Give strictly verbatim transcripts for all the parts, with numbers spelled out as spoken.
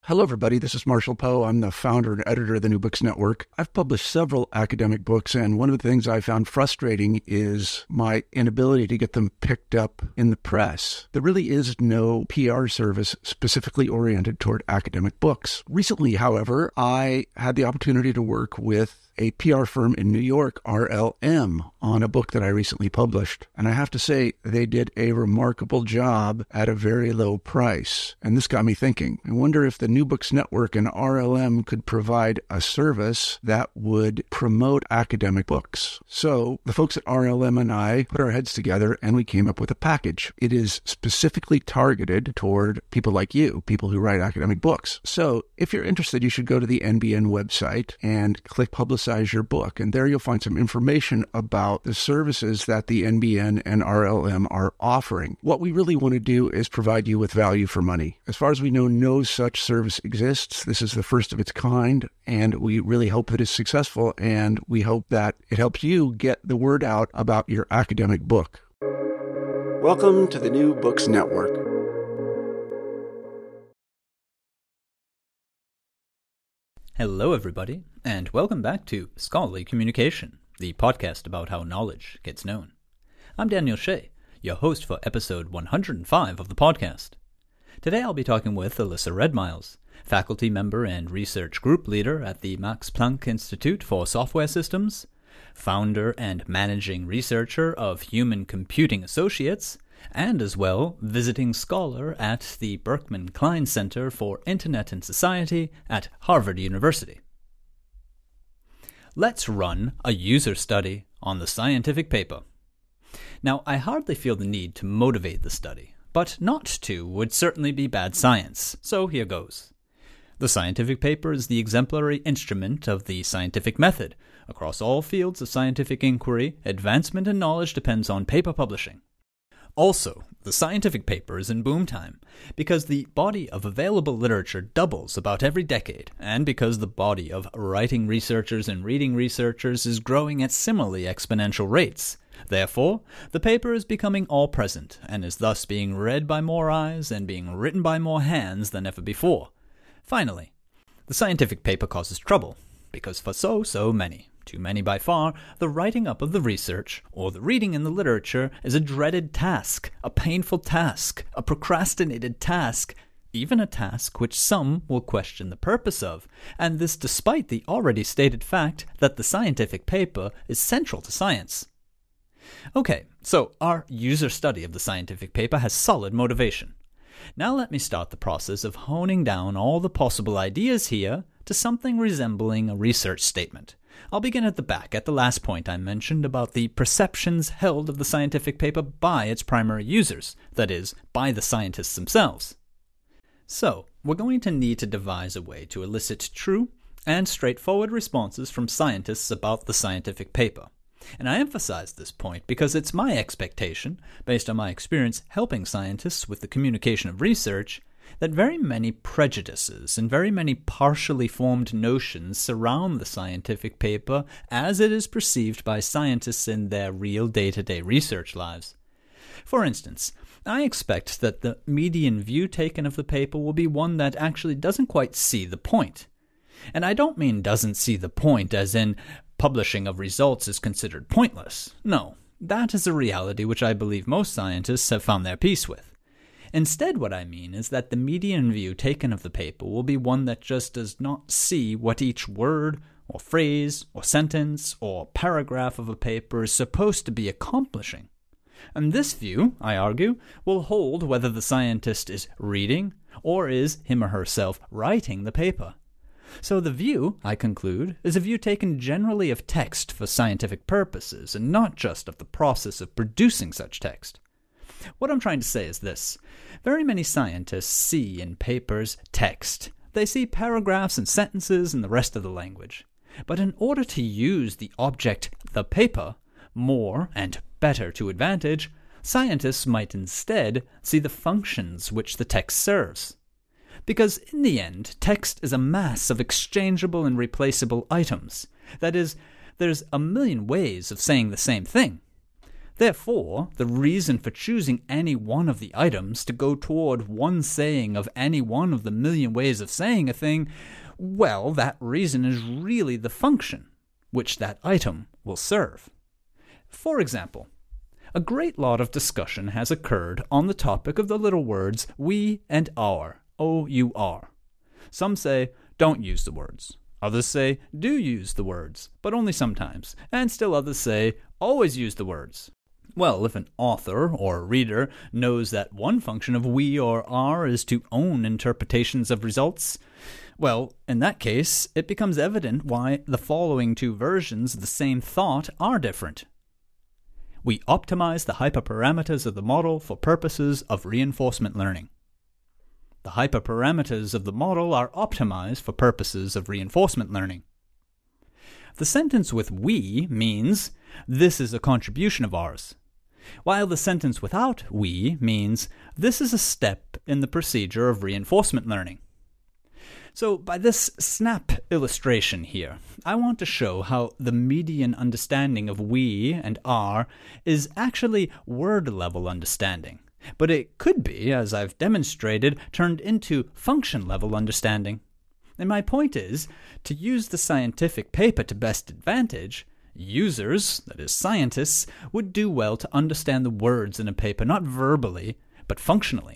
Hello, everybody. This is Marshall Poe. I'm the founder and editor of the New Books Network. I've published several academic books, and one of the things I found frustrating is my inability to get them picked up in the press. There really is no P R service specifically oriented toward academic books. Recently, however, I had the opportunity to work with a P R firm in New York, R L M, on a book that I recently published. And I have to say, they did a remarkable job at a very low price. And this got me thinking. I wonder if the New Books Network and R L M could provide a service that would promote academic books. So the folks at R L M and I put our heads together and we came up with a package. It is specifically targeted toward people like you, people who write academic books. So if you're interested, you should go to the N B N website and click Publicize your book. And there you'll find some information about the services that the N B N and R L M are offering. What we really want to do is provide you with value for money. As far as we know, no such service exists. This is the first of its kind, and we really hope that it's successful, and we hope that it helps you get the word out about your academic book. Welcome to the New Books Network. Hello, everybody, and welcome back to Scholarly Communication, the podcast about how knowledge gets known. I'm Daniel Shea, your host for episode one hundred five of the podcast. Today I'll be talking with Alyssa Redmiles, faculty member and research group leader at the Max Planck Institute for Software Systems, founder and managing researcher of Human Computing Associates, and as well visiting scholar at the Berkman Klein Center for Internet and Society at Harvard University. Let's run a user study on the scientific paper. Now, I hardly feel the need to motivate the study, but not to would certainly be bad science, so here goes. The scientific paper is the exemplary instrument of the scientific method. Across all fields of scientific inquiry, advancement in knowledge depends on paper publishing. Also, the scientific paper is in boom time because the body of available literature doubles about every decade, and because the body of writing researchers and reading researchers is growing at similarly exponential rates. Therefore, the paper is becoming all-present and is thus being read by more eyes and being written by more hands than ever before. Finally, the scientific paper causes trouble because for so, so many, too many by far, the writing up of the research, or the reading in the literature, is a dreaded task, a painful task, a procrastinated task, even a task which some will question the purpose of, and this despite the already stated fact that the scientific paper is central to science. Okay, so our user study of the scientific paper has solid motivation. Now let me start the process of honing down all the possible ideas here to something resembling a research statement. I'll begin at the back, at the last point I mentioned about the perceptions held of the scientific paper by its primary users, that is, by the scientists themselves. So, we're going to need to devise a way to elicit true and straightforward responses from scientists about the scientific paper. And I emphasize this point because it's my expectation, based on my experience helping scientists with the communication of research, that very many prejudices and very many partially formed notions surround the scientific paper as it is perceived by scientists in their real day-to-day research lives. For instance, I expect that the median view taken of the paper will be one that actually doesn't quite see the point. And I don't mean doesn't see the point as in publishing of results is considered pointless. No, that is a reality which I believe most scientists have found their peace with. Instead, what I mean is that the median view taken of the paper will be one that just does not see what each word, or phrase, or sentence, or paragraph of a paper is supposed to be accomplishing. And this view, I argue, will hold whether the scientist is reading, or is him or herself writing the paper. So the view, I conclude, is a view taken generally of text for scientific purposes, and not just of the process of producing such text. What I'm trying to say is this. Very many scientists see in papers text. They see paragraphs and sentences and the rest of the language. But in order to use the object, the paper, more and better to advantage, scientists might instead see the functions which the text serves. Because in the end, text is a mass of exchangeable and replaceable items. That is, there's a million ways of saying the same thing. Therefore, the reason for choosing any one of the items to go toward one saying of any one of the million ways of saying a thing, well, that reason is really the function which that item will serve. For example, a great lot of discussion has occurred on the topic of the little words we and our, O U R. Some say, don't use the words. Others say, do use the words, but only sometimes. And still others say, always use the words. Well, if an author or a reader knows that one function of we or our is to own interpretations of results, well, in that case, it becomes evident why the following two versions of the same thought are different. We optimize the hyperparameters of the model for purposes of reinforcement learning. The hyperparameters of the model are optimized for purposes of reinforcement learning. The sentence with we means, this is a contribution of ours, while the sentence without we means, this is a step in the procedure of reinforcement learning. So by this snap illustration here, I want to show how the median understanding of we and our is actually word-level understanding. But it could be, as I've demonstrated, turned into function-level understanding. And my point is, to use the scientific paper to best advantage, users, that is scientists, would do well to understand the words in a paper not verbally, but functionally.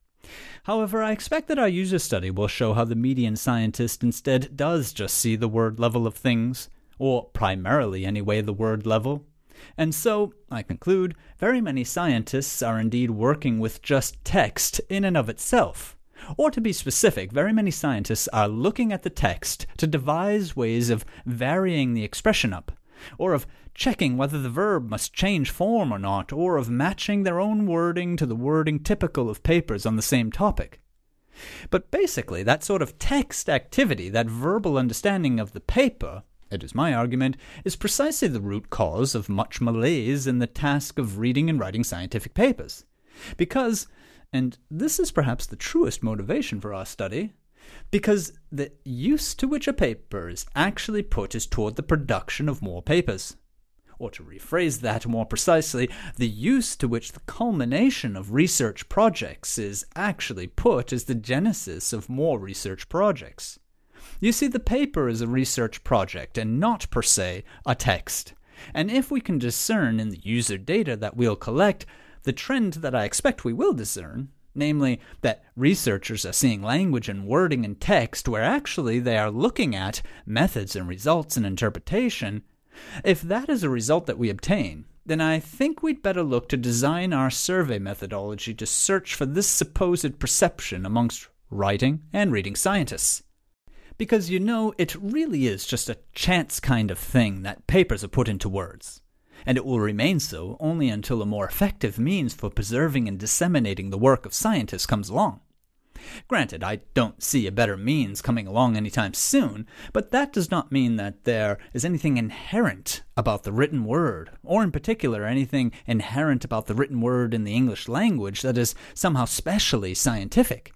However, I expect that our user study will show how the median scientist instead does just see the word level of things, or primarily anyway the word level. And so, I conclude, very many scientists are indeed working with just text in and of itself. Or to be specific, very many scientists are looking at the text to devise ways of varying the expression up, or of checking whether the verb must change form or not, or of matching their own wording to the wording typical of papers on the same topic. But basically, that sort of text activity, that verbal understanding of the paper, it is my argument, is precisely the root cause of much malaise in the task of reading and writing scientific papers. Because, and this is perhaps the truest motivation for our study, because the use to which a paper is actually put is toward the production of more papers. Or to rephrase that more precisely, the use to which the culmination of research projects is actually put is the genesis of more research projects. You see, the paper is a research project and not per se a text. And if we can discern in the user data that we'll collect the trend that I expect we will discern, namely that researchers are seeing language and wording in text where actually they are looking at methods and results and interpretation, if that is a result that we obtain, then I think we'd better look to design our survey methodology to search for this supposed perception amongst writing and reading scientists. Because, you know, it really is just a chance kind of thing that papers are put into words. And it will remain so only until a more effective means for preserving and disseminating the work of scientists comes along. Granted, I don't see a better means coming along anytime soon, but that does not mean that there is anything inherent about the written word, or in particular anything inherent about the written word in the English language that is somehow specially scientific.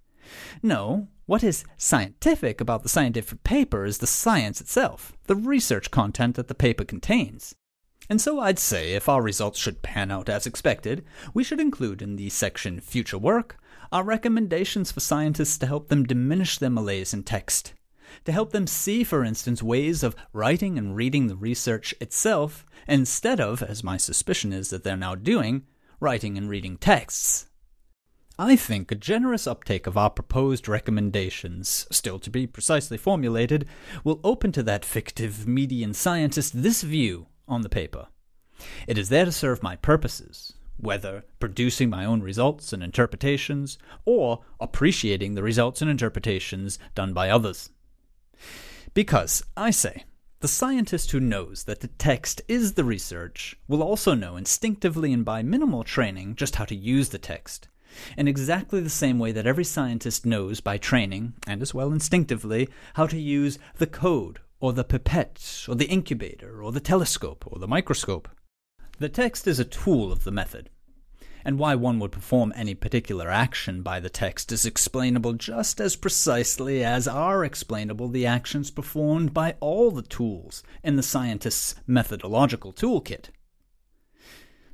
No, what is scientific about the scientific paper is the science itself, the research content that the paper contains. And so I'd say if our results should pan out as expected, we should include in the section Future Work our recommendations for scientists to help them diminish their malaise in text, to help them see, for instance, ways of writing and reading the research itself, instead of, as my suspicion is that they're now doing, writing and reading texts. I think a generous uptake of our proposed recommendations, still to be precisely formulated, will open to that fictive median scientist this view on the paper. It is there to serve my purposes, whether producing my own results and interpretations, or appreciating the results and interpretations done by others. Because, I say, the scientist who knows that the text is the research will also know instinctively and by minimal training just how to use the text, in exactly the same way that every scientist knows by training, and as well instinctively, how to use the code, or the pipette, or the incubator, or the telescope, or the microscope. The text is a tool of the method, and why one would perform any particular action by the text is explainable just as precisely as are explainable the actions performed by all the tools in the scientist's methodological toolkit.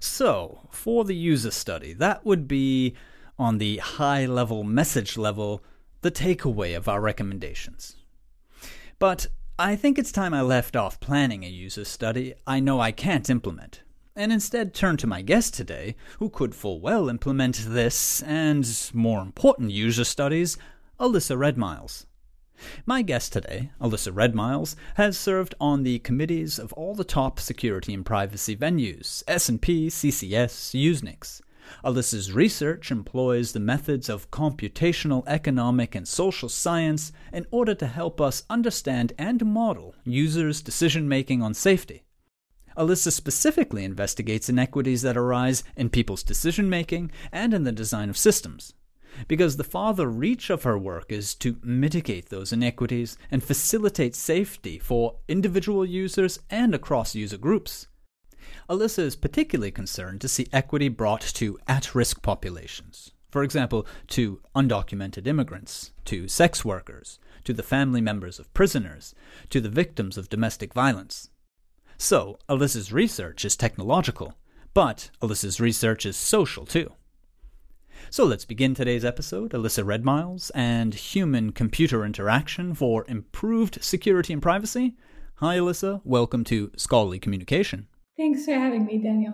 So, for the user study, that would be, on the high-level message level, the takeaway of our recommendations. But I think it's time I left off planning a user study I know I can't implement, and instead turn to my guest today, who could full well implement this and, more important user studies, Alyssa Redmiles. My guest today, Alyssa Redmiles, has served on the committees of all the top security and privacy venues, S and P, C C S, Usenix. Alyssa's research employs the methods of computational economic and social science in order to help us understand and model users' decision-making on safety. Alyssa specifically investigates inequities that arise in people's decision-making and in the design of systems, because the farther reach of her work is to mitigate those inequities and facilitate safety for individual users and across user groups. Alyssa is particularly concerned to see equity brought to at-risk populations, for example, to undocumented immigrants, to sex workers, to the family members of prisoners, to the victims of domestic violence. So, Alyssa's research is technological, but Alyssa's research is social too. So let's begin today's episode, Alyssa Redmiles and human-computer interaction for improved security and privacy. Hi, Alyssa. Welcome to Scholarly Communication. Thanks for having me, Daniel.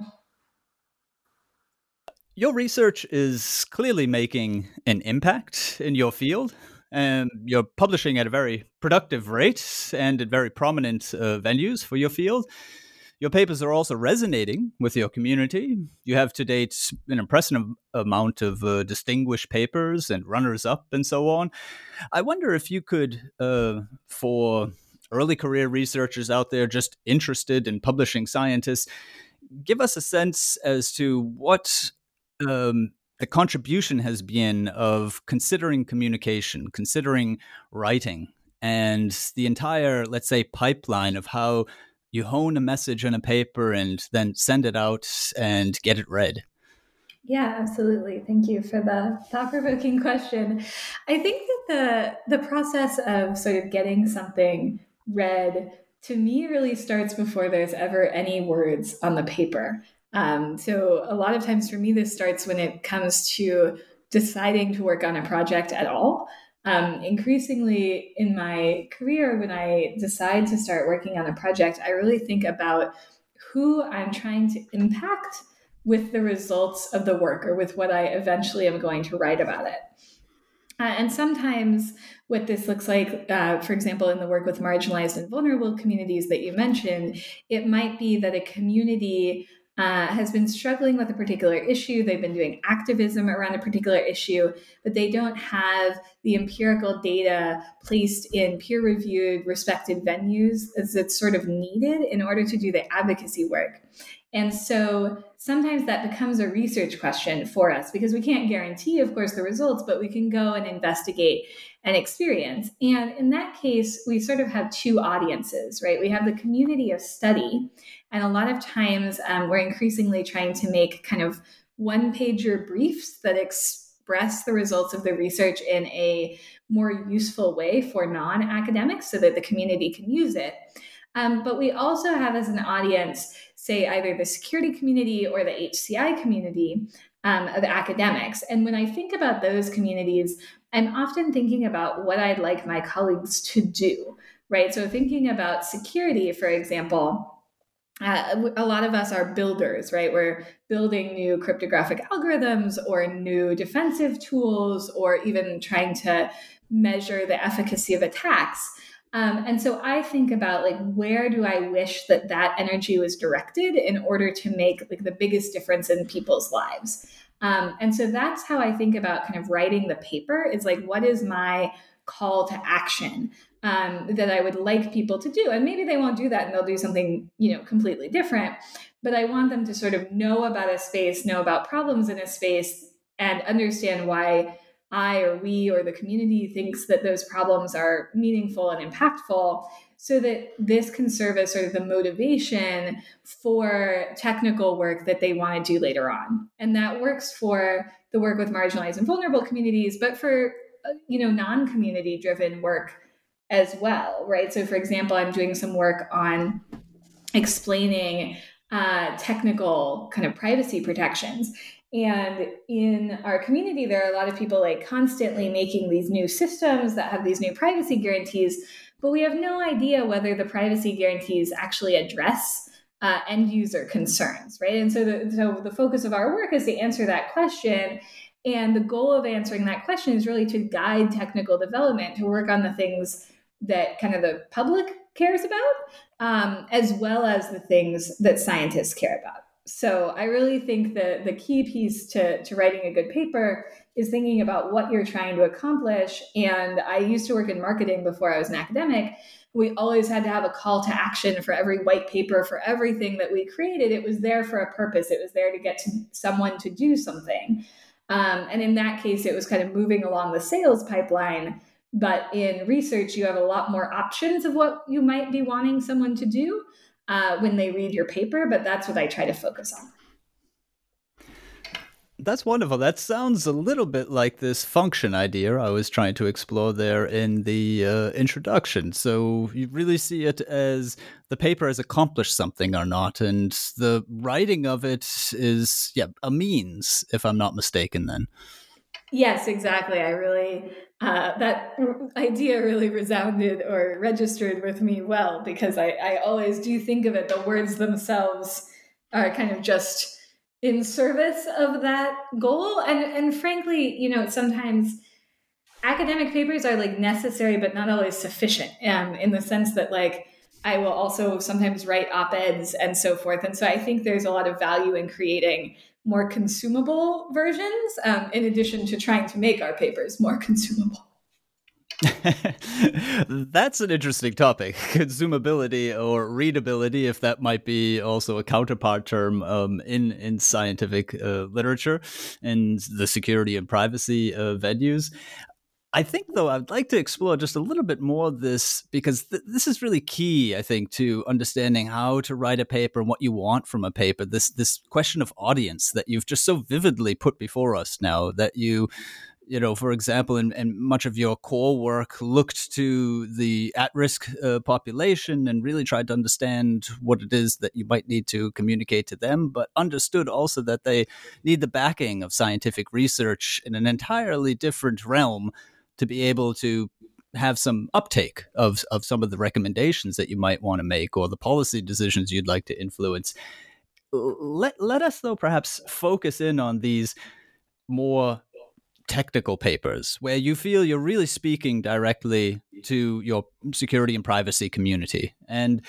Your research is clearly making an impact in your field, and you're publishing at a very productive rate and at very prominent uh, venues for your field. Your papers are also resonating with your community. You have to date an impressive amount of uh, distinguished papers and runners-up and so on. I wonder if you could, uh, for early career researchers out there just interested in publishing scientists, give us a sense as to what um, the contribution has been of considering communication, considering writing, and the entire, let's say, pipeline of how you hone a message in a paper and then send it out and get it read. Yeah, absolutely. Thank you for the thought-provoking question. I think that the the process of sort of getting something read, to me, really starts before there's ever any words on the paper. Um, so a lot of times for me, this starts when it comes to deciding to work on a project at all. Um, increasingly in my career, when I decide to start working on a project, I really think about who I'm trying to impact with the results of the work or with what I eventually am going to write about it. Uh, and sometimes what this looks like, uh, for example, in the work with marginalized and vulnerable communities that you mentioned, it might be that a community Uh, has been struggling with a particular issue. They've been doing activism around a particular issue, but they don't have the empirical data placed in peer-reviewed, respected venues as it's sort of needed in order to do the advocacy work. And so sometimes that becomes a research question for us because we can't guarantee, of course, the results, but we can go and investigate and experience. And in that case, we sort of have two audiences, right? We have the community of study. And a lot of times um, we're increasingly trying to make kind of one-pager briefs that express the results of the research in a more useful way for non-academics so that the community can use it. Um, but we also have as an audience, say, either the security community or the H C I community um, of academics. And when I think about those communities, I'm often thinking about what I'd like my colleagues to do, right? So thinking about security, for example, Uh, a lot of us are builders, right? We're building new cryptographic algorithms or new defensive tools or even trying to measure the efficacy of attacks. Um, and so I think about like, where do I wish that that energy was directed in order to make like the biggest difference in people's lives? Um, and so that's how I think about kind of writing the paper is like, what is my call to action um, that I would like people to do? And maybe they won't do that and they'll do something, you know, completely different. But I want them to sort of know about a space, know about problems in a space, and understand why I or we or the community thinks that those problems are meaningful and impactful, so that this can serve as sort of the motivation for technical work that they want to do later on. And that works for the work with marginalized and vulnerable communities, but for, you know, non-community driven work as well, right? So for example, I'm doing some work on explaining uh, technical kind of privacy protections. And in our community, there are a lot of people like constantly making these new systems that have these new privacy guarantees, but we have no idea whether the privacy guarantees actually address uh, end user concerns, right? And so the, so the focus of our work is to answer that question. And the goal of answering that question is really to guide technical development, to work on the things that kind of the public cares about, um, as well as the things that scientists care about. So I really think that the key piece to, to writing a good paper is thinking about what you're trying to accomplish. And I used to work in marketing before I was an academic. We always had to have a call to action for every white paper, for everything that we created. It was there for a purpose. It was there to get to someone to do something. Um, and in that case, it was kind of moving along the sales pipeline. But in research, you have a lot more options of what you might be wanting someone to do uh, when they read your paper. But that's what I try to focus on. That's wonderful. That sounds a little bit like this function idea I was trying to explore there in the uh, introduction. So you really see it as the paper has accomplished something or not, and the writing of it is, yeah, a means, if I'm not mistaken then. Yes, exactly. I really, uh, that idea really resounded or registered with me well, because I, I always do think of it, the words themselves are kind of just in service of that goal. And, and frankly, you know, sometimes academic papers are like necessary, but not always sufficient, um, in the sense that like, I will also sometimes write op-eds and so forth. And so I think there's a lot of value in creating more consumable versions, um, in addition to trying to make our papers more consumable. That's an interesting topic, consumability or readability, if that might be also a counterpart term um, in, in scientific uh, literature and the security and privacy uh, venues. I think, though, I'd like to explore just a little bit more this, because th- this is really key, I think, to understanding how to write a paper and what you want from a paper. This this question of audience that you've just so vividly put before us now, that you, you know, for example, in, in much of your core work looked to the at-risk uh, population and really tried to understand what it is that you might need to communicate to them, but understood also that they need the backing of scientific research in an entirely different realm to be able to have some uptake of, of some of the recommendations that you might want to make or the policy decisions you'd like to influence. Let, let us, though, perhaps focus in on these more technical papers where you feel you're really speaking directly to your security and privacy community. And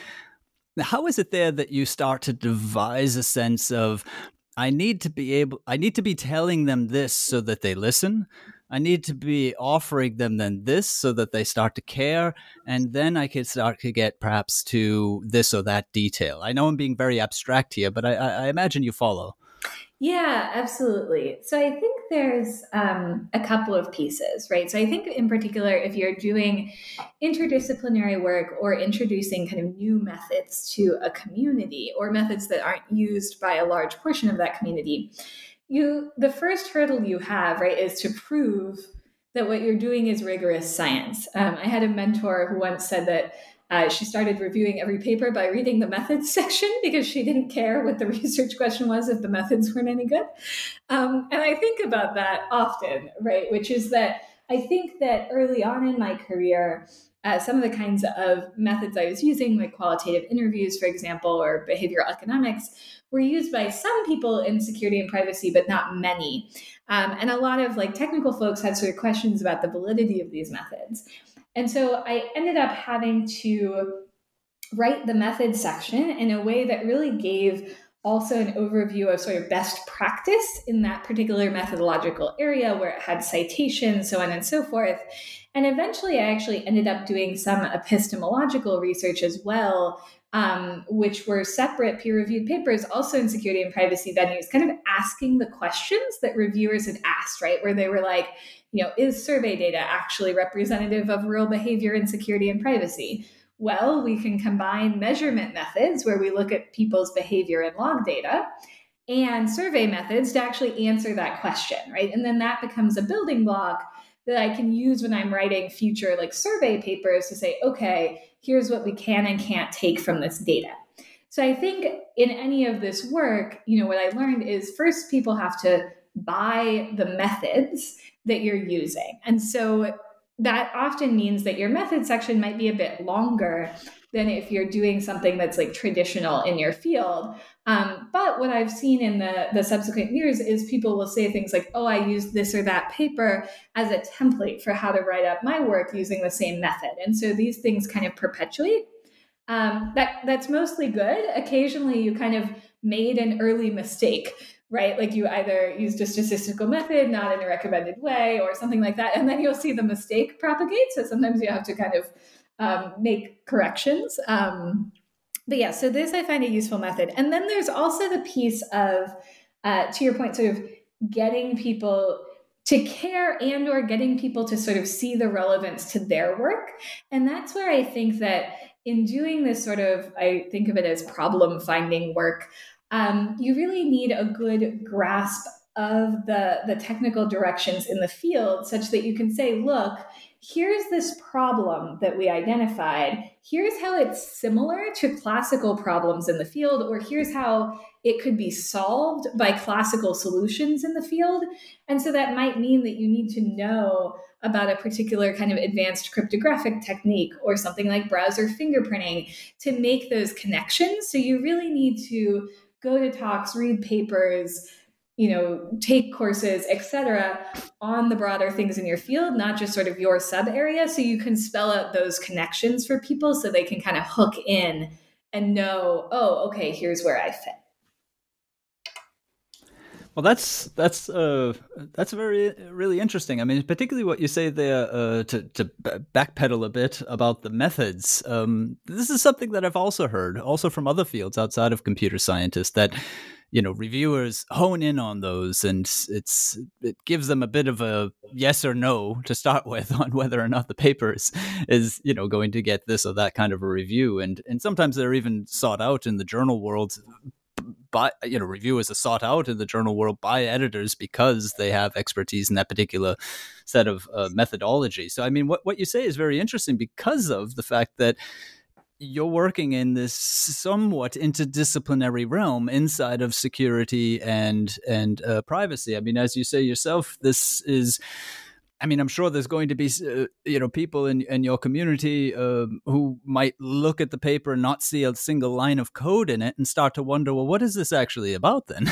how is it there that you start to devise a sense of, I need to be able, I need to be telling them this so that they listen. I need to be offering them then this so that they start to care, and then I can start to get perhaps to this or that detail. I know I'm being very abstract here, but I, I imagine you follow. Yeah, absolutely. So I think there's um, a couple of pieces, right? So I think in particular, if you're doing interdisciplinary work or introducing kind of new methods to a community or methods that aren't used by a large portion of that community, you the first hurdle you have, right, is to prove that what you're doing is rigorous science. Um, I had a mentor who once said that Uh, she started reviewing every paper by reading the methods section because she didn't care what the research question was if the methods weren't any good. Um, and I think about that often, right? Which is that I think that early on in my career, uh, some of the kinds of methods I was using, like qualitative interviews, for example, or behavioral economics, were used by some people in security and privacy, but not many. Um, and a lot of like technical folks had sort of questions about the validity of these methods. And so I ended up having to write the methods section in a way that really gave also an overview of sort of best practice in that particular methodological area, where it had citations, so on and so forth. And eventually I actually ended up doing some epistemological research as well, um, which were separate peer-reviewed papers, also in security and privacy venues, kind of asking the questions that reviewers had asked, right? Where they were like, you know, is survey data actually representative of real behavior in security and privacy? Well, we can combine measurement methods where we look at people's behavior in log data and survey methods to actually answer that question, right? And then that becomes a building block that I can use when I'm writing future like survey papers to say, okay, here's what we can and can't take from this data. So I think in any of this work, you know, what I learned is first people have to buy the methods that you're using. And so that often means that your method section might be a bit longer than if you're doing something that's like traditional in your field. Um, but what I've seen in the, the subsequent years is people will say things like, oh, I used this or that paper as a template for how to write up my work using the same method. And so these things kind of perpetuate. Um, that that's mostly good. Occasionally you kind of made an early mistake, right? Like you either used a statistical method, not in a recommended way or something like that. And then you'll see the mistake propagate. So sometimes you have to kind of um, make corrections. Um, but yeah, so this I find a useful method. And then there's also the piece of, uh, to your point, sort of getting people to care and or getting people to sort of see the relevance to their work. And that's where I think that in doing this sort of, I think of it as problem finding work, um, you really need a good grasp of the, the technical directions in the field such that you can say, look, here's this problem that we identified. Here's how it's similar to classical problems in the field, or here's how it could be solved by classical solutions in the field. And so that might mean that you need to know about a particular kind of advanced cryptographic technique or something like browser fingerprinting to make those connections. So you really need to go to talks, read papers, you know, take courses, et cetera, on the broader things in your field, not just sort of your sub area. So you can spell out those connections for people so they can kind of hook in and know, oh, okay, here's where I fit. Well, that's that's uh, that's very really interesting. I mean, particularly what you say there uh, to to backpedal a bit about the methods. Um, this is something that I've also heard, also from other fields outside of computer scientists, that you know reviewers hone in on those, and it's it gives them a bit of a yes or no to start with on whether or not the paper is, is you know going to get this or that kind of a review, and and sometimes they're even sought out in the journal world. By, you know, reviewers are sought out in the journal world by editors because they have expertise in that particular set of uh, methodology. So, I mean, what, what you say is very interesting because of the fact that you're working in this somewhat interdisciplinary realm inside of security and and uh, privacy. I mean, as you say yourself, this is... I mean, I'm sure there's going to be, uh, you know, people in, in your community uh, who might look at the paper and not see a single line of code in it and start to wonder, well, what is this actually about then?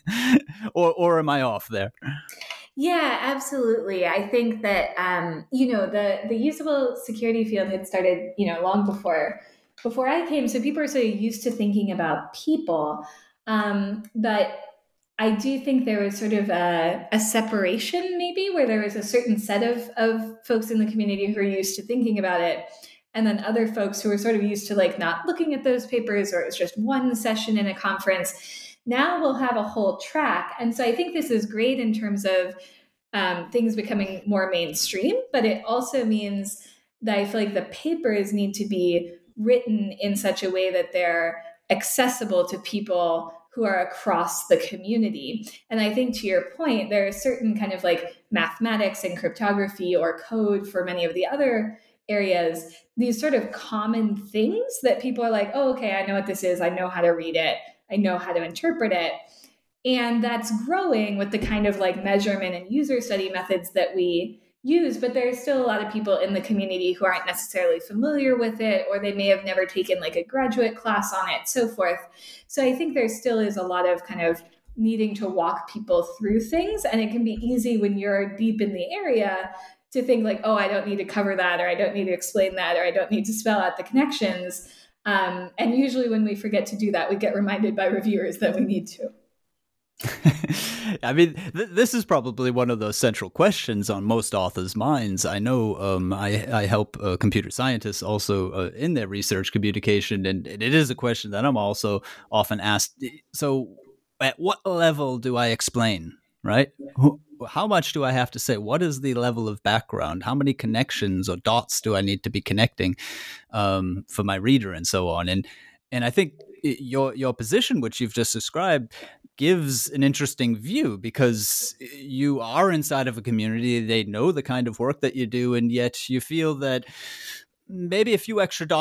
or or am I off there? Yeah, absolutely. I think that, um, you know, the, the usable security field had started, you know, long before, before I came. So people are sort of used to thinking about people. Um, but I do think there was sort of a, a separation maybe where there was a certain set of, of folks in the community who are used to thinking about it. And then other folks who are sort of used to like not looking at those papers, or it's just one session in a conference. Now we'll have a whole track. And so I think this is great in terms of um, things becoming more mainstream, but it also means that I feel like the papers need to be written in such a way that they're accessible to people who are across the community. And I think to your point, there are certain kind of like mathematics and cryptography or code for many of the other areas, these sort of common things that people are like, oh, okay, I know what this is. I know how to read it. I know how to interpret it. And that's growing with the kind of like measurement and user study methods that we use, but there's still a lot of people in the community who aren't necessarily familiar with it, or they may have never taken like a graduate class on it, so forth. So I think there still is a lot of kind of needing to walk people through things. And it can be easy when you're deep in the area to think like, oh, I don't need to cover that, or I don't need to explain that, or I don't need to spell out the connections. Um, and usually when we forget to do that, we get reminded by reviewers that we need to. I mean, th- this is probably one of those central questions on most authors' minds. I know um, I, I help uh, computer scientists also uh, in their research communication, and it is a question that I'm also often asked. So at what level do I explain, right? How much do I have to say? What is the level of background? How many connections or dots do I need to be connecting um, for my reader and so on? And and I think your your position, which you've just described, gives an interesting view because you are inside of a community. They know the kind of work that you do, and yet you feel that maybe a few extra dots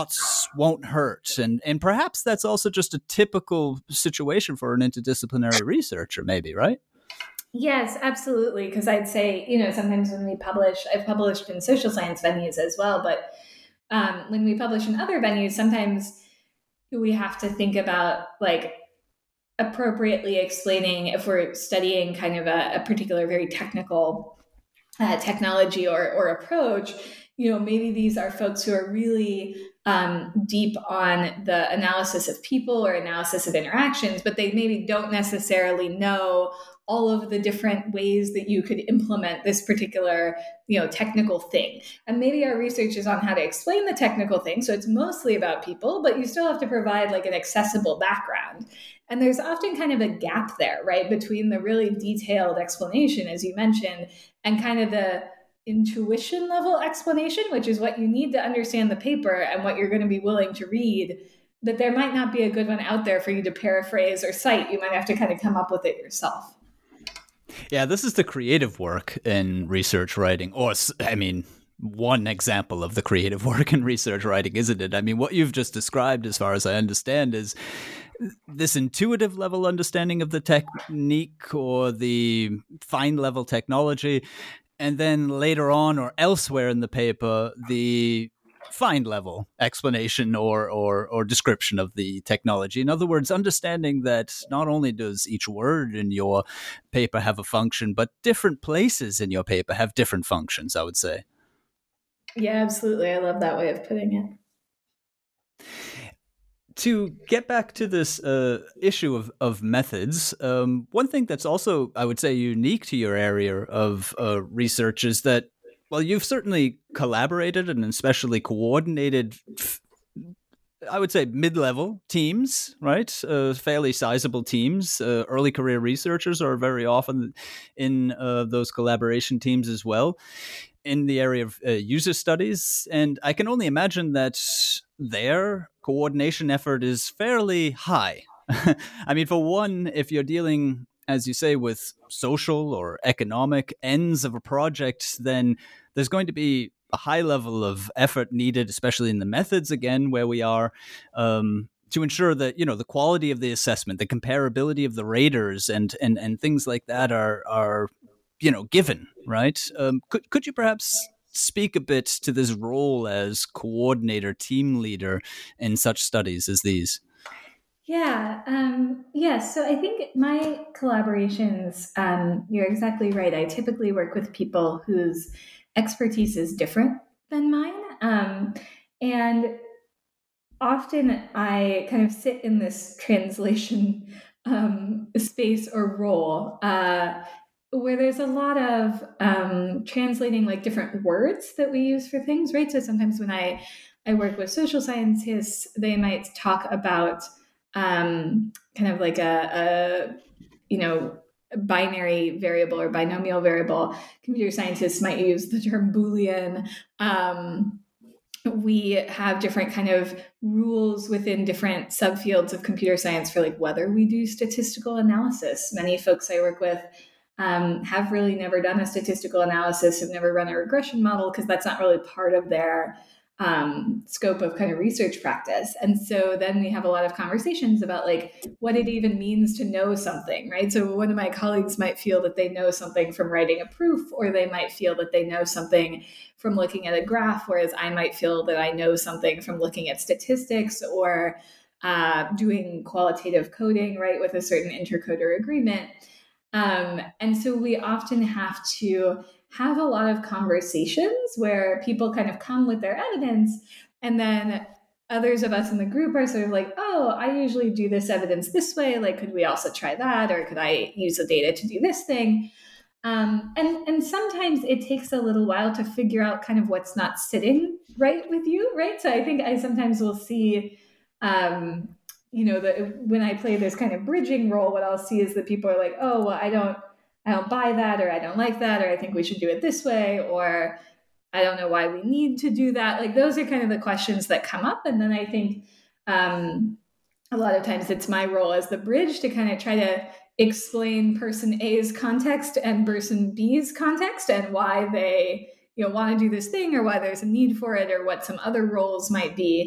this won't hurt. And, and perhaps that's also just a typical situation for an interdisciplinary researcher, maybe, right? Yes, absolutely. Because I'd say, you know, sometimes when we publish, I've published in social science venues as well, but um, when we publish in other venues, sometimes we have to think about like appropriately explaining if we're studying kind of a, a particular very technical uh, technology or, or approach. You know, maybe these are folks who are really um, deep on the analysis of people or analysis of interactions, but they maybe don't necessarily know all of the different ways that you could implement this particular, you know, technical thing. And maybe our research is on how to explain the technical thing. So it's mostly about people, but you still have to provide like an accessible background. And there's often kind of a gap there, right, between the really detailed explanation, as you mentioned, and kind of the intuition level explanation, which is what you need to understand the paper and what you're going to be willing to read. But there might not be a good one out there for you to paraphrase or cite. You might have to kind of come up with it yourself. Yeah, this is the creative work in research writing, or, I mean, one example of the creative work in research writing, isn't it? I mean, what you've just described, as far as I understand, is this intuitive level understanding of the technique or the fine level technology, and then later on or elsewhere in the paper, the fine level explanation or, or or description of the technology. In other words, understanding that not only does each word in your paper have a function, but different places in your paper have different functions, I would say. Yeah, absolutely. I love that way of putting it. To get back to this uh, issue of, of methods, um, one thing that's also, I would say, unique to your area of uh, research is that, well, you've certainly collaborated and especially coordinated, I would say, mid-level teams, right? Uh, fairly sizable teams. Uh, early career researchers are very often in uh, those collaboration teams as well, in the area of uh, user studies. And I can only imagine that their coordination effort is fairly high. I mean, for one, if you're dealing, as you say, with social or economic ends of a project, then there's going to be a high level of effort needed, especially in the methods, again, where we are, um, to ensure that, you know, the quality of the assessment, the comparability of the raters and and and things like that are, are you know, given, right? Um, could, could you perhaps speak a bit to this role as coordinator, team leader in such studies as these? Yeah, um, yeah. So I think my collaborations, um, you're exactly right. I typically work with people whose expertise is different than mine. Um, and often I kind of sit in this translation um, space or role uh, where there's a lot of um, translating like different words that we use for things, right? So sometimes when I, I work with social scientists, they might talk about um, kind of like a, a you know, binary variable or binomial variable. Computer scientists might use the term Boolean. Um, we have different kind of rules within different subfields of computer science for like whether we do statistical analysis. Many folks I work with um, have really never done a statistical analysis, have never run a regression model because that's not really part of their um, scope of kind of research practice. And so then we have a lot of conversations about like what it even means to know something, right? So one of my colleagues might feel that they know something from writing a proof, or they might feel that they know something from looking at a graph, whereas I might feel that I know something from looking at statistics or uh, doing qualitative coding, right, with a certain intercoder agreement. Um, and so we often have to have a lot of conversations where people kind of come with their evidence, and then others of us in the group are sort of like, oh, I usually do this evidence this way. Like, could we also try that? Or could I use the data to do this thing? Um, and, and sometimes it takes a little while to figure out kind of what's not sitting right with you, right? So I think I sometimes will see, um, you know, the, when I play this kind of bridging role, what I'll see is that people are like, oh, well, I don't, I don't buy that, or I don't like that, or I think we should do it this way, or I don't know why we need to do that. Like, those are kind of the questions that come up. And then I think um, a lot of times it's my role as the bridge to kind of try to explain person A's context and person B's context and why they, you know, want to do this thing, or why there's a need for it, or what some other roles might be.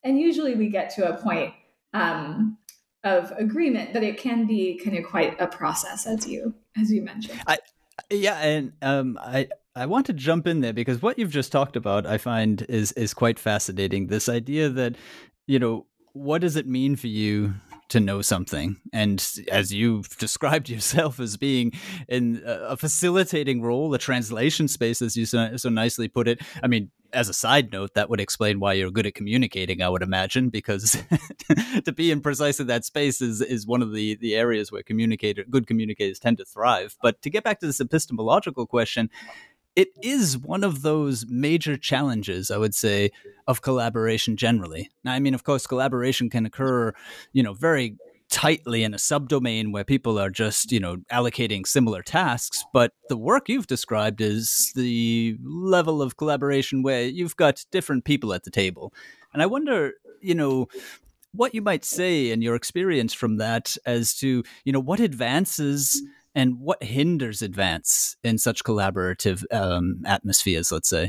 And usually we get to a point um, of agreement, but it can be kind of quite a process, as you as you mentioned. I, yeah, and um, I I want to jump in there because what you've just talked about, I find is is quite fascinating. This idea that, you know, what does it mean for you to know something? And as you've described yourself as being in a facilitating role, a translation space, as you so, so nicely put it. I mean, as a side note, that would explain why you're good at communicating, I would imagine, because to be in precisely that space is, is one of the, the areas where communicator, good communicators tend to thrive. But to get back to this epistemological question, it is one of those major challenges, I would say, of collaboration generally. Now, I mean, of course, collaboration can occur, you know, very tightly in a subdomain where people are just, you know, allocating similar tasks. But the work you've described is the level of collaboration where you've got different people at the table. And I wonder, you know, what you might say in your experience from that as to, you know, what advances and what hinders advance in such collaborative um, atmospheres, let's say?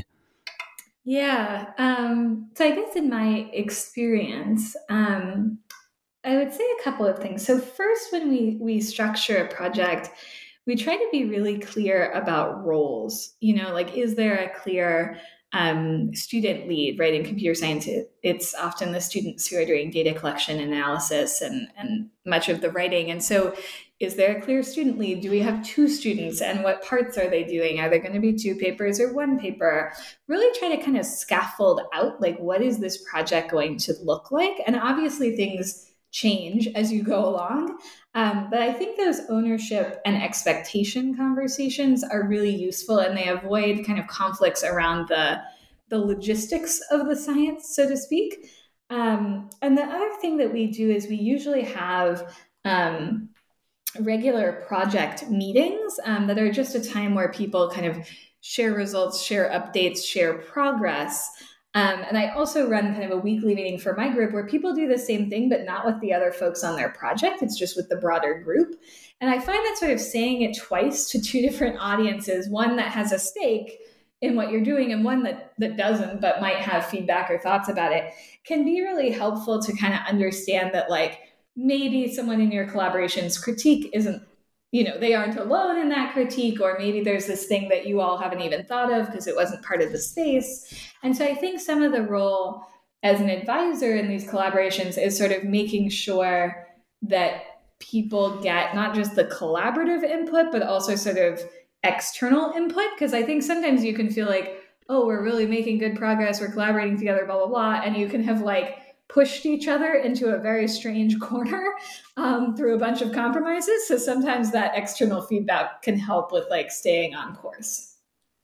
Yeah. Um, so I guess in my experience, um, I would say a couple of things. So first, when we we structure a project, we try to be really clear about roles. You know, like, is there a clear um, student lead, right? In computer science, it, it's often the students who are doing data collection and analysis and, and much of the writing. And so is there a clear student lead? Do we have two students? And what parts are they doing? Are there going to be two papers or one paper? Really try to kind of scaffold out, like, what is this project going to look like? And obviously things change as you go along. Um, but I think those ownership and expectation conversations are really useful, and they avoid kind of conflicts around the, the logistics of the science, so to speak. Um, and the other thing that we do is we usually have um, regular project meetings um, that are just a time where people kind of share results, share updates, share progress. Um, and I also run kind of a weekly meeting for my group where people do the same thing, but not with the other folks on their project. It's just with the broader group. And I find that sort of saying it twice to two different audiences, one that has a stake in what you're doing and one that, that doesn't, but might have feedback or thoughts about it, can be really helpful to kind of understand that, like, maybe someone in your collaboration's critique isn't, you know, they aren't alone in that critique, or maybe there's this thing that you all haven't even thought of because it wasn't part of the space. And so I think some of the role as an advisor in these collaborations is sort of making sure that people get not just the collaborative input, but also sort of external input. Because I think sometimes you can feel like, oh, we're really making good progress, we're collaborating together, blah, blah, blah. And you can have like pushed each other into a very strange corner um, through a bunch of compromises. So sometimes that external feedback can help with like staying on course.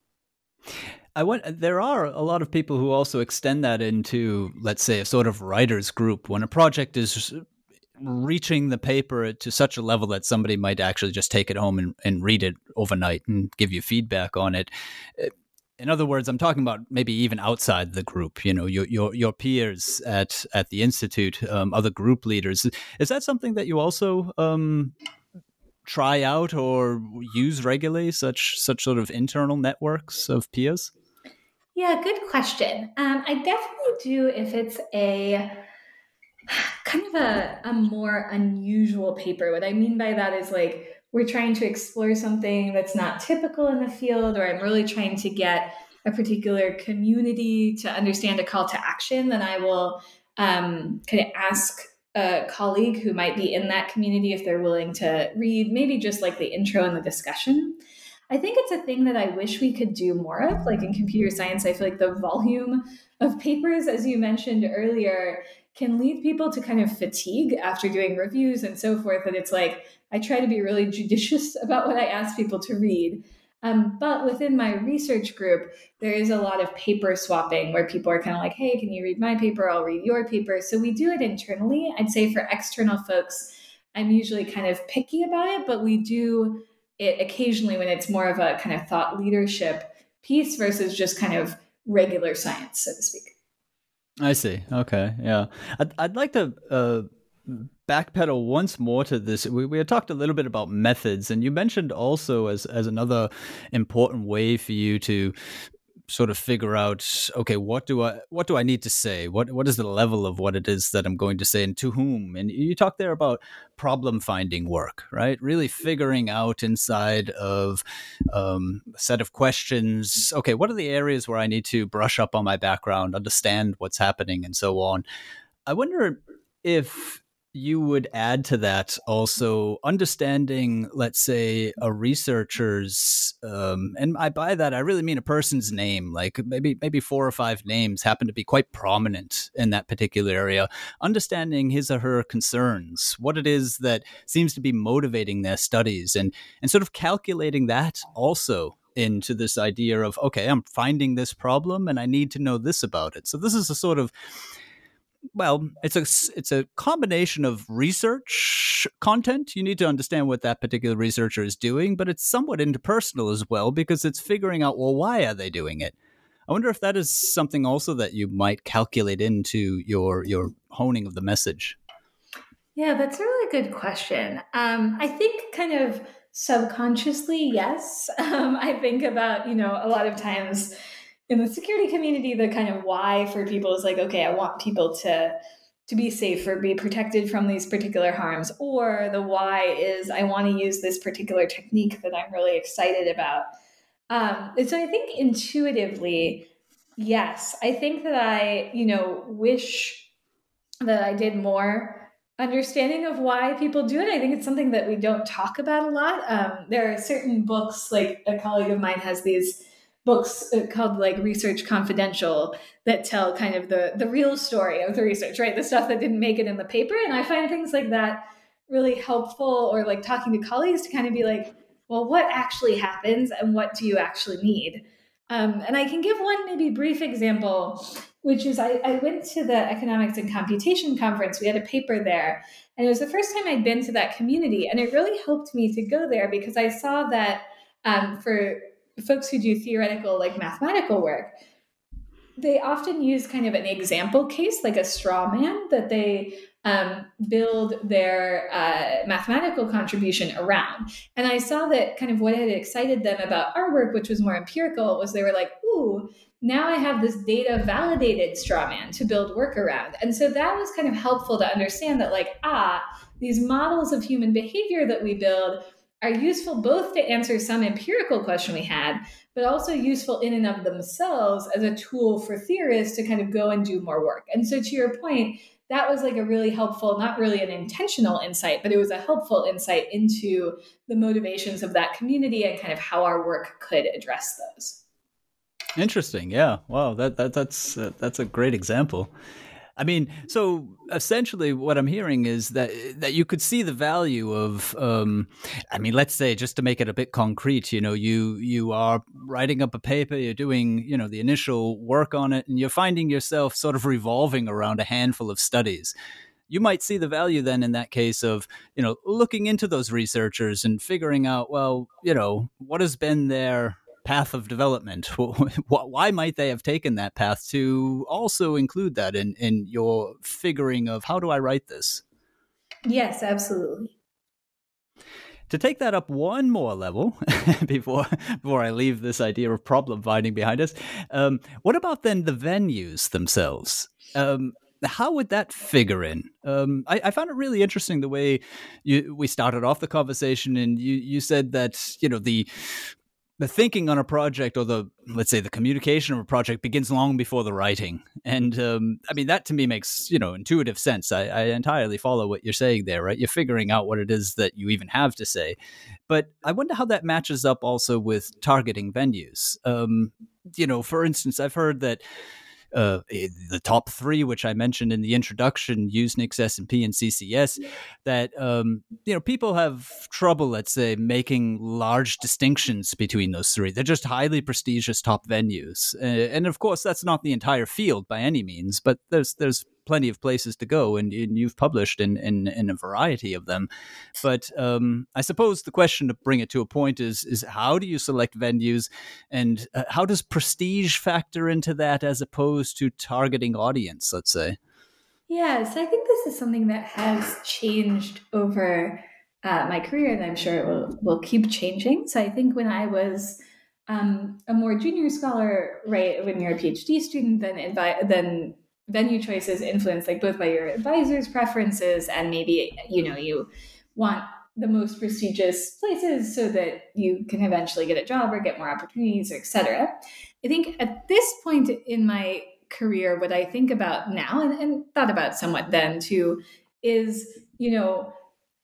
I want, there are a lot of people who also extend that into, let's say, a sort of writer's group. When a project is reaching the paper to such a level that somebody might actually just take it home and, and read it overnight and give you feedback on it. In other words, I'm talking about maybe even outside the group, you know, your your, your peers at, at the Institute, um, other group leaders. Is that something that you also um, try out or use regularly, such such sort of internal networks of peers? Yeah, good question. Um, I definitely do if it's a kind of a, a more unusual paper. What I mean by that is like, we're trying to explore something that's not typical in the field, or I'm really trying to get a particular community to understand a call to action, then I will um, kind of ask a colleague who might be in that community if they're willing to read maybe just like the intro and the discussion. I think it's a thing that I wish we could do more of. Like in computer science, I feel like the volume of papers, as you mentioned earlier, can lead people to kind of fatigue after doing reviews and so forth. And it's like, I try to be really judicious about what I ask people to read. Um, but within my research group, there is a lot of paper swapping where people are kind of like, hey, can you read my paper? I'll read your paper. So we do it internally. I'd say for external folks, I'm usually kind of picky about it, but we do it occasionally when it's more of a kind of thought leadership piece versus just kind of regular science, so to speak. I see. Okay. Yeah. I'd, I'd like to uh, backpedal once more to this. We, we had talked a little bit about methods, and you mentioned also as, as another important way for you to sort of figure out, okay, what do I what do I need to say? What what is the level of what it is that I'm going to say and to whom? And you talk there about problem finding work, right? Really figuring out inside of um, a set of questions, okay, what are the areas where I need to brush up on my background, understand what's happening, and so on. I wonder if you would add to that also understanding, let's say, a researcher's, um, and I by that I really mean a person's name, like maybe maybe four or five names happen to be quite prominent in that particular area. Understanding his or her concerns, what it is that seems to be motivating their studies, and and sort of calculating that also into this idea of, okay, I'm finding this problem and I need to know this about it. So this is a sort of, well, it's a it's a combination of research content. You need to understand what that particular researcher is doing, but it's somewhat interpersonal as well, because it's figuring out, well, why are they doing it? I wonder if that is something also that you might calculate into your your honing of the message. Yeah, that's a really good question. Um, I think kind of subconsciously, yes. Um, I think about, you know, a lot of times in the security community, the kind of why for people is like, okay, I want people to to be safe or be protected from these particular harms. Or the why is I want to use this particular technique that I'm really excited about. Um, and so I think intuitively, yes, I think that I, you know, wish that I did more understanding of why people do it. I think it's something that we don't talk about a lot. Um, there are certain books, like a colleague of mine has these books called like Research Confidential that tell kind of the the real story of the research, right? The stuff that didn't make it in the paper. And I find things like that really helpful, or like talking to colleagues to kind of be like, well, what actually happens and what do you actually need? Um, and I can give one maybe brief example, which is I, I went to the Economics and Computation Conference. We had a paper there, and it was the first time I'd been to that community. And it really helped me to go there because I saw that um, for folks who do theoretical, like mathematical work, they often use kind of an example case, like a straw man, that they um, build their uh, mathematical contribution around. And I saw that kind of what had excited them about our work, which was more empirical, was they were like, ooh, now I have this data validated straw man to build work around. And so that was kind of helpful to understand that, like, ah, these models of human behavior that we build are useful both to answer some empirical question we had, but also useful in and of themselves as a tool for theorists to kind of go and do more work. And so to your point, that was like a really helpful, not really an intentional insight, but it was a helpful insight into the motivations of that community and kind of how our work could address those. Interesting. Yeah. Wow. That, that that's uh, that's a great example. I mean, so essentially what I'm hearing is that that you could see the value of, um, I mean, let's say, just to make it a bit concrete, you know, you you are writing up a paper, you're doing, you know, the initial work on it, and you're finding yourself sort of revolving around a handful of studies. You might see the value then in that case of, you know, looking into those researchers and figuring out, well, you know, what has been their path of development? Why might they have taken that path, to also include that in, in your figuring of how do I write this? Yes, absolutely. To take that up one more level before before I leave this idea of problem finding behind us, um, what about then the venues themselves? Um, how would that figure in? Um, I, I found it really interesting the way you, we started off the conversation, and you, you said that, you know, the The thinking on a project, or the, let's say, the communication of a project, begins long before the writing. And um, I mean, that to me makes, you know, intuitive sense. I, I entirely follow what you're saying there, right? You're figuring out what it is that you even have to say. But I wonder how that matches up also with targeting venues. Um, you know, for instance, I've heard that Uh, the top three, which I mentioned in the introduction, Usenix, S and P, and C C S, that, um, you know, people have trouble, let's say, making large distinctions between those three. They're just highly prestigious top venues. Uh, and of course, that's not the entire field by any means, but there's there's plenty of places to go, and, and you've published in, in, in a variety of them. But um, I suppose the question, to bring it to a point, is, is how do you select venues, and uh, how does prestige factor into that as opposed to targeting audience, let's say? Yes, I think this is something that has changed over uh, my career, and I'm sure it will, will keep changing. So I think when I was um, a more junior scholar, right, when you're a PhD student, then advi- then venue choice is influenced like both by your advisor's preferences and maybe, you know, you want the most prestigious places so that you can eventually get a job or get more opportunities, or et cetera. I think at this point in my career, what I think about now and, and thought about somewhat then too is, you know,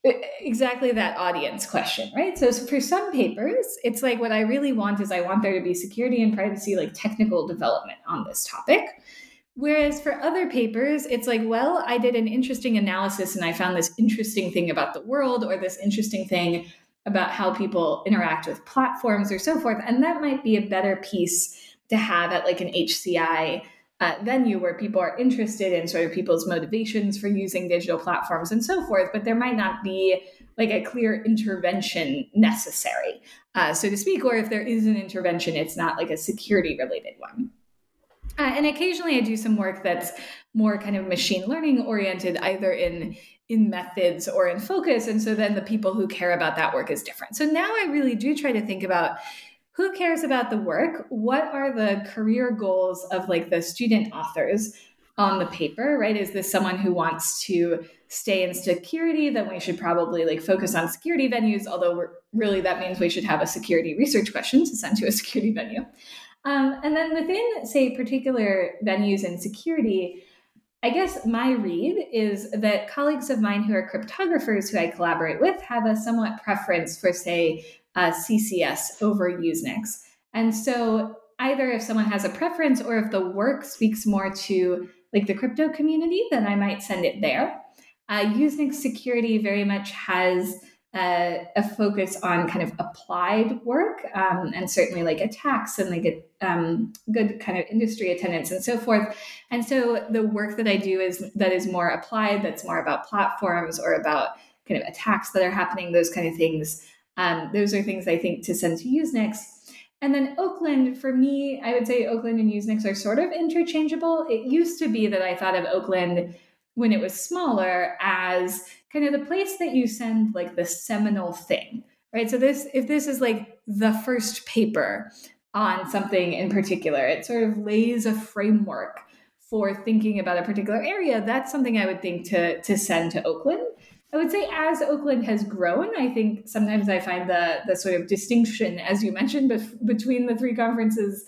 exactly that audience question, right? So, so for some papers, it's like what I really want is I want there to be security and privacy, like technical development on this topic. Whereas for other papers, it's like, well, I did an interesting analysis and I found this interesting thing about the world or this interesting thing about how people interact with platforms or so forth. And that might be a better piece to have at like an H C I uh, venue where people are interested in sort of people's motivations for using digital platforms and so forth. But there might not be like a clear intervention necessary, uh, so to speak, or if there is an intervention, it's not like a security related one. Uh, and occasionally I do some work that's more kind of machine learning oriented, either in in methods or in focus. And so then the people who care about that work is different. So now I really do try to think about who cares about the work? What are the career goals of like the student authors on the paper, right? Is this someone who wants to stay in security? Then we should probably like focus on security venues, although we're, really that means we should have a security research question to send to a security venue. Um, and then within, say, particular venues and security, I guess my read is that colleagues of mine who are cryptographers who I collaborate with have a somewhat preference for, say, uh, C C S over Usenix. And so either if someone has a preference or if the work speaks more to like the crypto community, then I might send it there. Uh, Usenix security very much has Uh, a focus on kind of applied work, um, and certainly like attacks and like a um, good kind of industry attendance and so forth. And so the work that I do is that is more applied, that's more about platforms or about kind of attacks that are happening, those kind of things. Um, those are things I think to send to Usenix. And then Oakland, for me, I would say Oakland and Usenix are sort of interchangeable. It used to be that I thought of Oakland when it was smaller as kind of the place that you send like the seminal thing, right? So this, if this is like the first paper on something in particular, it sort of lays a framework for thinking about a particular area. That's something I would think to, to send to Oakland. I would say as Oakland has grown, I think sometimes I find the, the sort of distinction, as you mentioned, bef- between the three conferences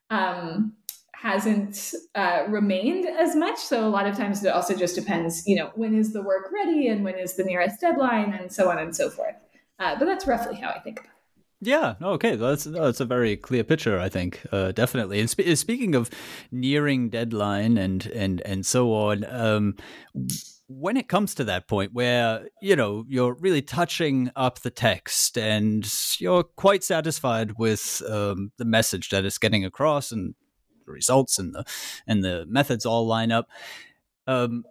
um, hasn't uh, remained as much. So a lot of times it also just depends, you know, when is the work ready and when is the nearest deadline and so on and so forth. Uh, but that's roughly how I think about it. Yeah, okay, that's that's a very clear picture, I think, uh, definitely. And sp- speaking of nearing deadline and and and so on, um, when it comes to that point where, you know, you're really touching up the text and you're quite satisfied with um, the message that it's getting across and the results and the and the methods all line up. Um,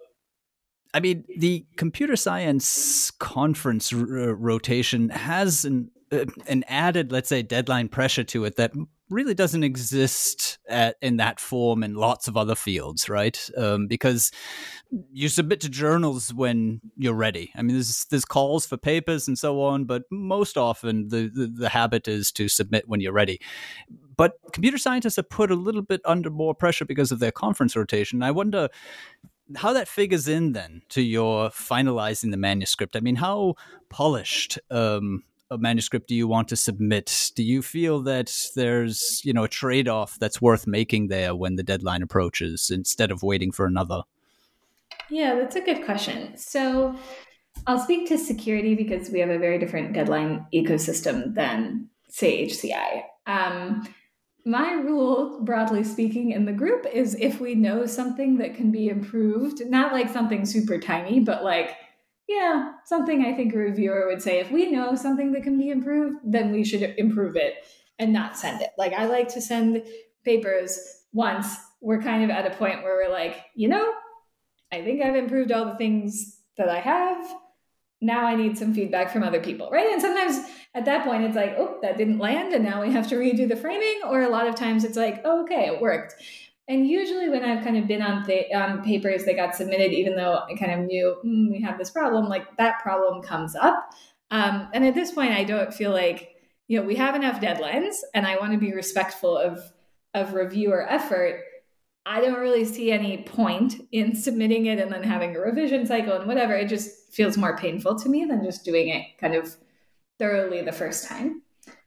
I mean, the computer science conference r- rotation has an uh, an added, let's say, deadline pressure to it that really doesn't exist at, in that form in lots of other fields, right? Um, because you submit to journals when you're ready. I mean, there's there's calls for papers and so on, but most often the, the, the habit is to submit when you're ready. But computer scientists are put a little bit under more pressure because of their conference rotation. I wonder how that figures in then to your finalizing the manuscript. I mean, how polished um, a manuscript do you want to submit? Do you feel that there's, you know, a trade-off that's worth making there when the deadline approaches instead of waiting for another? Yeah, that's a good question. So I'll speak to security because we have a very different deadline ecosystem than, say, H C I. Um, My rule, broadly speaking, in the group is if we know something that can be improved, not like something super tiny, but like, yeah, something I think a reviewer would say, if we know something that can be improved, then we should improve it and not send it. Like I like to send papers once we're kind of at a point where we're like, you know, I think I've improved all the things that I have. Now I need some feedback from other people, right? And sometimes at that point, it's like, oh, that didn't land, and now we have to redo the framing. Or a lot of times it's like, oh, okay, it worked. And usually when I've kind of been on, th- on papers that got submitted, even though I kind of knew mm, we have this problem, like that problem comes up. Um, and at this point, I don't feel like you know, we have enough deadlines and I want to be respectful of, of reviewer effort, I don't really see any point in submitting it and then having a revision cycle and whatever. It just feels more painful to me than just doing it kind of thoroughly the first time.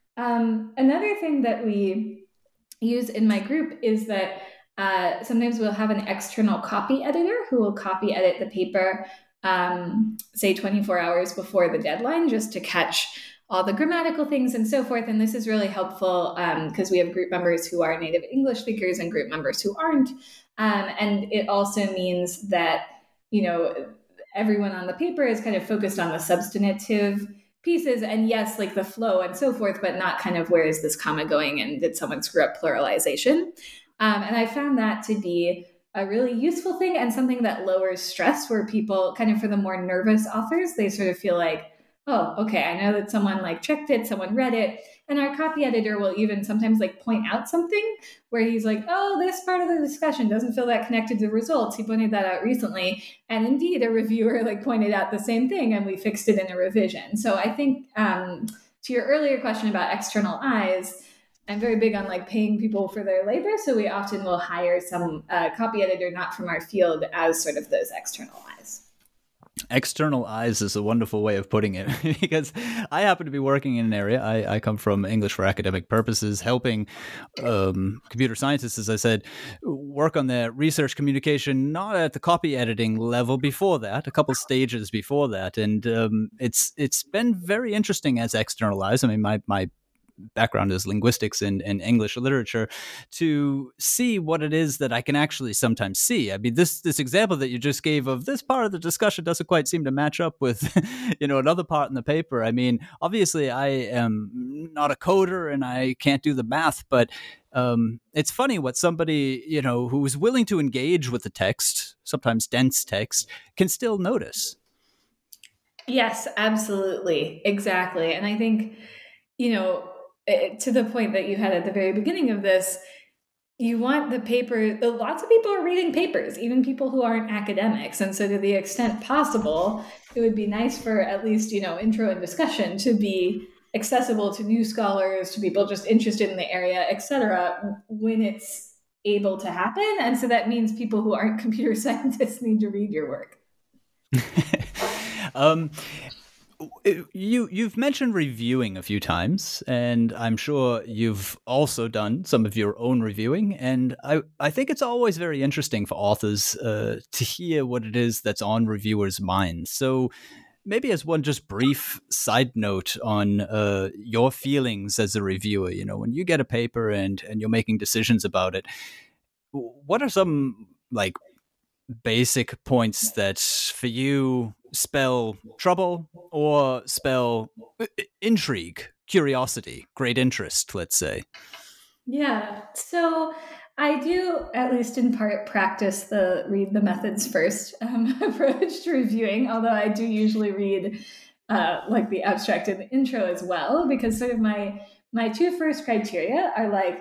Um, another thing that we use in my group is that uh, sometimes we'll have an external copy editor who will copy edit the paper, um, say twenty-four hours before the deadline, just to catch all the grammatical things and so forth. And this is really helpful because um, we have group members who are native English speakers and group members who aren't. Um, and it also means that, you know, everyone on the paper is kind of focused on the substantive pieces and yes, like the flow and so forth, but not kind of where is this comma going and did someone screw up pluralization? Um, and I found that to be a really useful thing and something that lowers stress, where people kind of, for the more nervous authors, they sort of feel like, oh, okay, I know that someone like checked it, someone read it. And our copy editor will even sometimes like point out something where he's like, oh, this part of the discussion doesn't feel that connected to the results. He pointed that out recently. And indeed, a reviewer like pointed out the same thing and we fixed it in a revision. So I think um, to your earlier question about external eyes, I'm very big on like paying people for their labor. So we often will hire some uh, copy editor not from our field as sort of those external eyes. External eyes is a wonderful way of putting it, because I happen to be working in an area. I, I come from English for academic purposes, helping um, computer scientists, as I said, work on their research communication, not at the copy editing level before that, a couple stages before that. And um, it's it's been very interesting as external eyes. I mean, my my background is linguistics and, and English literature, to see what it is that I can actually sometimes see. I mean, this this example that you just gave of this part of the discussion doesn't quite seem to match up with, you know, another part in the paper. I mean, obviously I am not a coder and I can't do the math, but um, it's funny what somebody, you know, who is willing to engage with the text, sometimes dense text, can still notice. Yes, absolutely. Exactly. And I think, you know, to the point that you had at the very beginning of this, you want the paper, lots of people are reading papers, even people who aren't academics. And so to the extent possible, it would be nice for at least, you know, intro and discussion to be accessible to new scholars, to people just interested in the area, et cetera, when it's able to happen. And so that means people who aren't computer scientists need to read your work. um, You, you've mentioned reviewing a few times, and I'm sure you've also done some of your own reviewing. And I, I think it's always very interesting for authors uh, to hear what it is that's on reviewers' minds. So maybe as one just brief side note on uh, your feelings as a reviewer, you know, when you get a paper and, and you're making decisions about it, what are some like basic points that for you spell trouble or spell intrigue, curiosity, great interest, let's say? Yeah. So I do, at least in part, practice the read the methods first um, approach to reviewing, although I do usually read uh, like the abstract and the intro as well, because sort of my my two first criteria are like,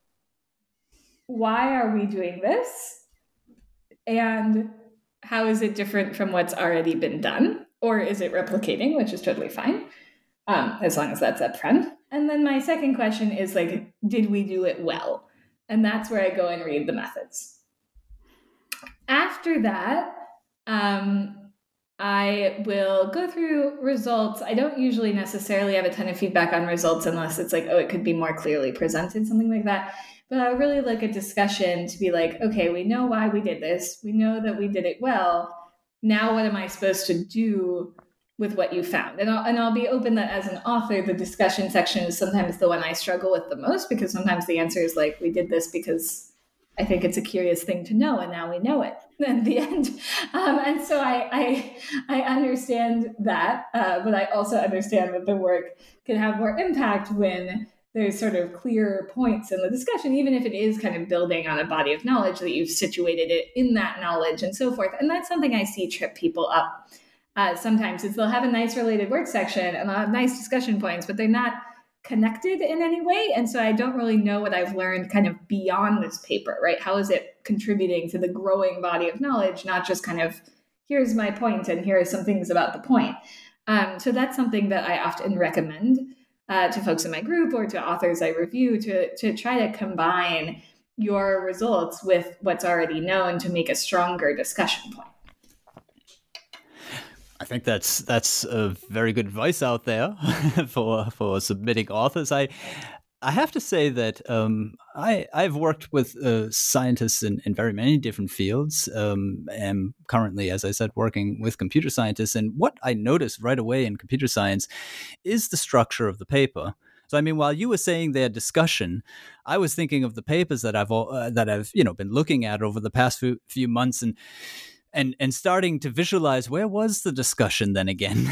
why are we doing this? And how is it different from what's already been done? Or is it replicating, which is totally fine, um, as long as that's upfront. And then my second question is like, did we do it well? And that's where I go and read the methods. After that, um, I will go through results. I don't usually necessarily have a ton of feedback on results unless it's like, oh, it could be more clearly presented, something like that. But I really like a discussion to be like, okay, we know why we did this. We know that we did it well. Now what am I supposed to do with what you found? And I'll, and I'll be open that as an author, the discussion section is sometimes the one I struggle with the most, because sometimes the answer is like, we did this because I think it's a curious thing to know, and now we know it at the end. Um, and so I, I, I understand that, uh, but I also understand that the work can have more impact when there's sort of clear points in the discussion, even if it is kind of building on a body of knowledge that you've situated it in that knowledge and so forth. And that's something I see trip people up uh, sometimes, is they'll have a nice related work section and they'll have nice discussion points, but they're not connected in any way. And so I don't really know what I've learned kind of beyond this paper, right? How is it contributing to the growing body of knowledge, not just kind of, here's my point and here are some things about the point. Um, so that's something that I often recommend uh, to folks in my group or to authors I review to, to try to combine your results with what's already known to make a stronger discussion point. I think that's that's a very good advice out there for for submitting authors. I I have to say that um, I I've worked with uh, scientists in, in very many different fields. Um, am currently, as I said, working with computer scientists, and what I noticed right away in computer science is the structure of the paper. So I mean, while you were saying their discussion, I was thinking of the papers that I've uh, that I've you know been looking at over the past few, few months, and. And and starting to visualize, where was the discussion then again?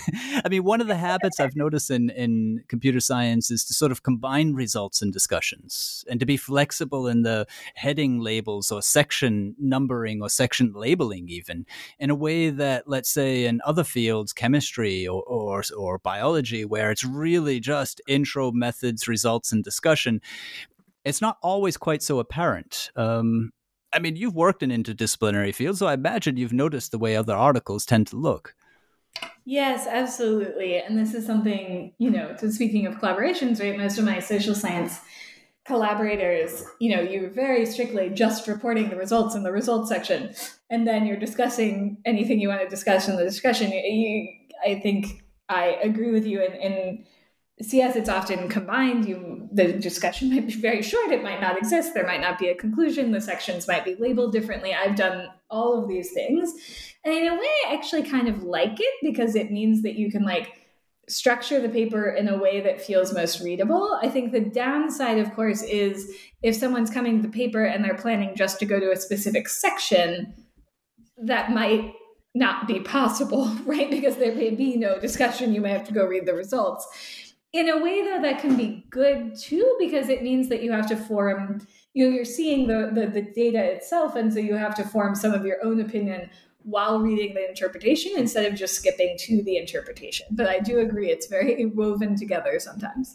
I mean, one of the habits I've noticed in, in computer science is to sort of combine results and discussions and to be flexible in the heading labels or section numbering or section labeling even in a way that, let's say, in other fields, chemistry or, or, or biology, where it's really just intro, methods, results, and discussion, it's not always quite so apparent. Um, I mean, you've worked in interdisciplinary fields, so I imagine you've noticed the way other articles tend to look. Yes, absolutely. And this is something, you know, to speaking of collaborations, right? Most of my social science collaborators, you know, you're very strictly just reporting the results in the results section. And then you're discussing anything you want to discuss in the discussion. You, I think I agree with you in, in C S, it's often combined. You, the discussion might be very short. It might not exist. There might not be a conclusion. The sections might be labeled differently. I've done all of these things. And in a way, I actually kind of like it because it means that you can like structure the paper in a way that feels most readable. I think the downside, of course, is if someone's coming to the paper and they're planning just to go to a specific section, that might not be possible, right? Because there may be no discussion. You may have to go read the results. In a way, though, that can be good, too, because it means that you have to form, you know, you're seeing the, the, the data itself, and so you have to form some of your own opinion while reading the interpretation instead of just skipping to the interpretation. But I do agree, it's very woven together sometimes.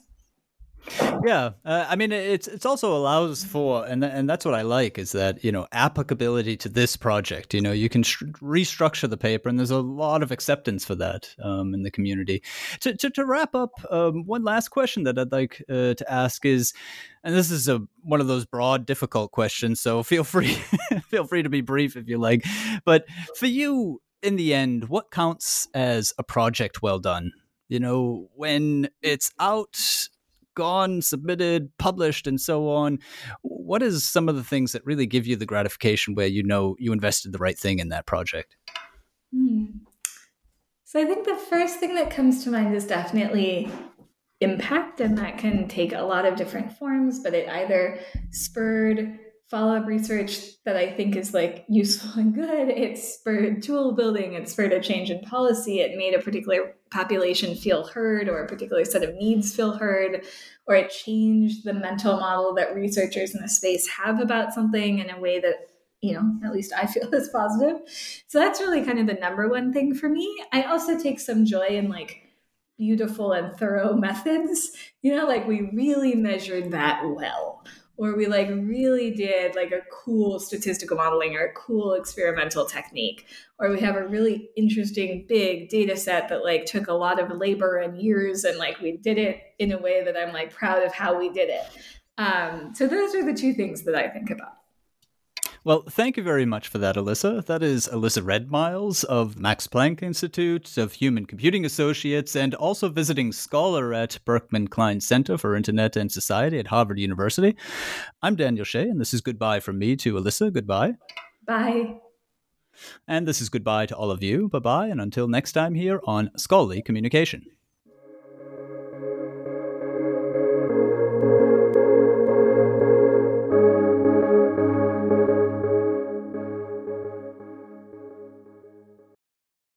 Yeah, uh, I mean, it's it's also allows for, and and that's what I like, is that, you know, applicability to this project. You know, you can sh- restructure the paper, and there's a lot of acceptance for that um, in the community. To to, to wrap up, um, one last question that I'd like uh, to ask is, and this is a one of those broad, difficult questions, so feel free feel free to be brief if you like. But for you, in the end, what counts as a project well done? You know, when it's out, gone, submitted, published, and so on, what is some of the things that really give you the gratification where you know you invested the right thing in that project? Hmm. So I think the first thing that comes to mind is definitely impact, and that can take a lot of different forms, but it either spurred follow-up research that I think is like useful and good. It spurred tool building. It spurred a change in policy. It made a particular population feel heard, or a particular set of needs feel heard, or it changed the mental model that researchers in the space have about something in a way that, you know, at least I feel is positive. So that's really kind of the number one thing for me. I also take some joy in like beautiful and thorough methods, you know, like we really measured that well. Or we like really did like a cool statistical modeling or a cool experimental technique. Or we have a really interesting big data set that like took a lot of labor and years, and like we did it in a way that I'm like proud of how we did it. Um, so those are the two things that I think about. Well, thank you very much for that, Alyssa. That is Alyssa Redmiles of Max Planck Institute of Human Computing Associates, and also visiting scholar at Berkman Klein Center for Internet and Society at Harvard University. I'm Daniel Shea, and this is goodbye from me to Alyssa. Goodbye. Bye. And this is goodbye to all of you. Bye-bye, and until next time here on Scholarly Communication.